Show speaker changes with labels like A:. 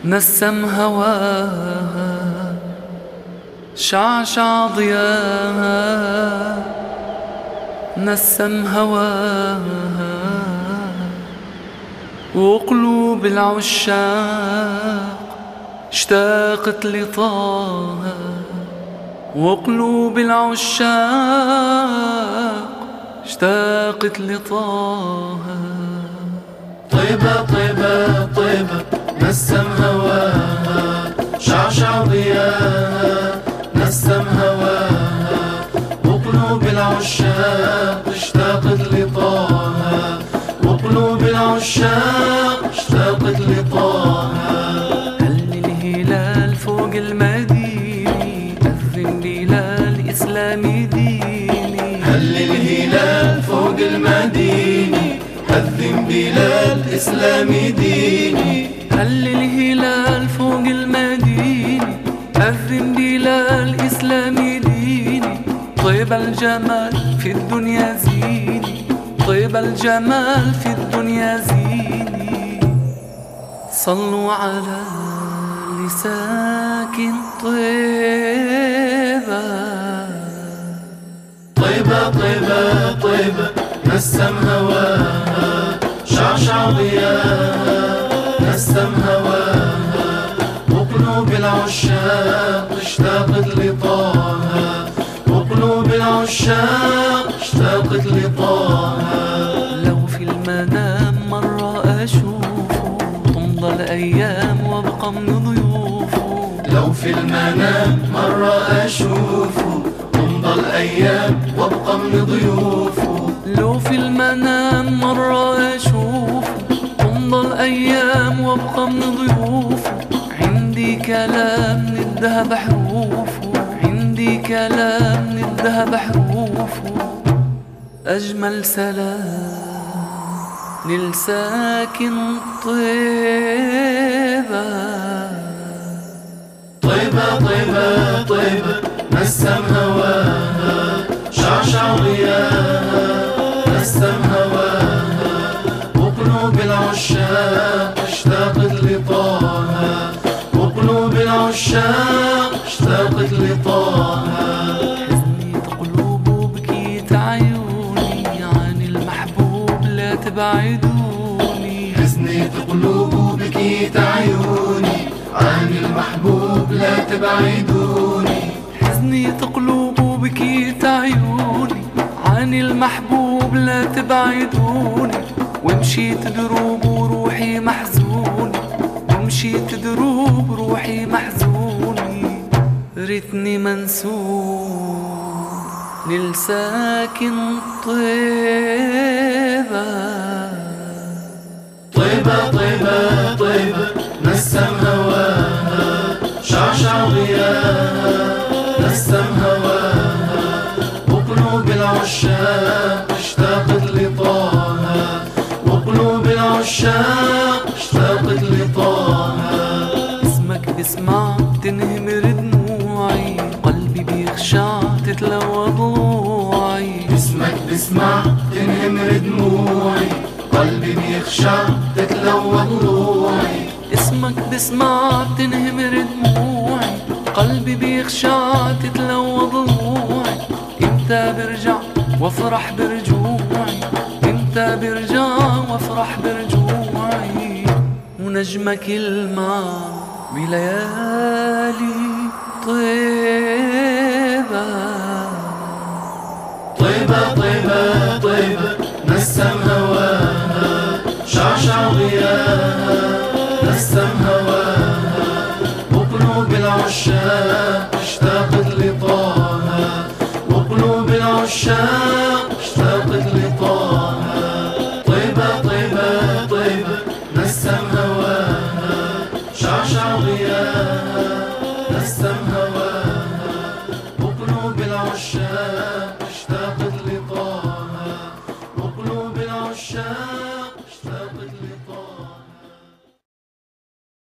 A: نسم هواها شعشع ضياها، نسم هواها وقلوب العشاق اشتاقت لطاها، وقلوب العشاق اشتاقت لطاها.
B: طيبة طيبة طيبة نسم هواها شعشع ضياها، نسم هواها وقلوب العشاق اشتاقت لطاها، وقلوب العشاق اشتاقت لطاها.
A: هل الهلال فوق المدينة أذن بلال إسلامي ديني،
B: هل الهلال فوق المدينة أذن بلال إسلامي ديني،
A: هل الهلال فوق المدينة أذن بلال إسلامي ديني. طيب الجمال في الدنيا زيني، طيب الجمال في الدنيا زيني. صلوا على اللي ساكن طيبة.
B: طيبة طيبة طيبة نسم هواها شعشع ضياها، نسم هواها وقلوب العشاق اشتاقت لطاها، وقلوب العشاق اشتاقت لطاها.
A: لو في المنام مرة أشوفه تمضى الأيام وابقى من ضيوفه،
B: لو في المنام مرة أشوفه تمضى الأيام وابقى من ضيوفه،
A: لو في المنام مرة أشوفه تمضى الأيام وابقى من ضيوفه. عندي كلام من الذهب حروفه، عندي كلام من الذهب حروفه. أجمل سلام للساكن طيبة.
B: طيبة طيبة طيبة نسم هواها شعشع ضياها، نسم هواها وقلوب العشاق اشتاقت لطاها، وقلوب العشاق اشتاقت لطاها.
A: حزنيت قلوب وبكيت عيوني عن المحبوب لا تبعدوني،
B: حزنيت قلوب وبكيت عيوني عن المحبوب لا تبعدوني،
A: حزنيت قلوب وبكيت عيوني عن المحبوب لا تبعدوني. ومشيت دروب وروحي محزوني، ومشيت دروب روحي محزوني. ريتني منسوب للساكن طيبة.
B: طيبة طيبة طيبة نسم هواها شعشع ضياها، نسم هواها وقلوب العشاق اشتاقت لطاها، وقلوب العشاق اشتاقت لطاها.
A: اسمك بسمع تنهمر دموعي، قلبي بيخشع تتلوى ضلوعي.
B: اسمك بسمع تنهمر دموعي، قلبي بيخشع تتلوى ضلوعي.
A: اسمك بسمع تنهمر دموعي، قلبي بيخشع تتلوى ضلوعي. امتى برجع وافرح برجوعي، امتى برجع وافرح برجوعي. ونجمك يلمع بليالي طيبة.
B: طيبة طيبة طيبة نسم هواها شعشع ضياها، نسم هواها وقلوب العشاق اشتاقت لطاها، وقلوب العشاق اشتاقت لطاها. طيبة طيبة طيبة نسم هواها شعشع ضياها.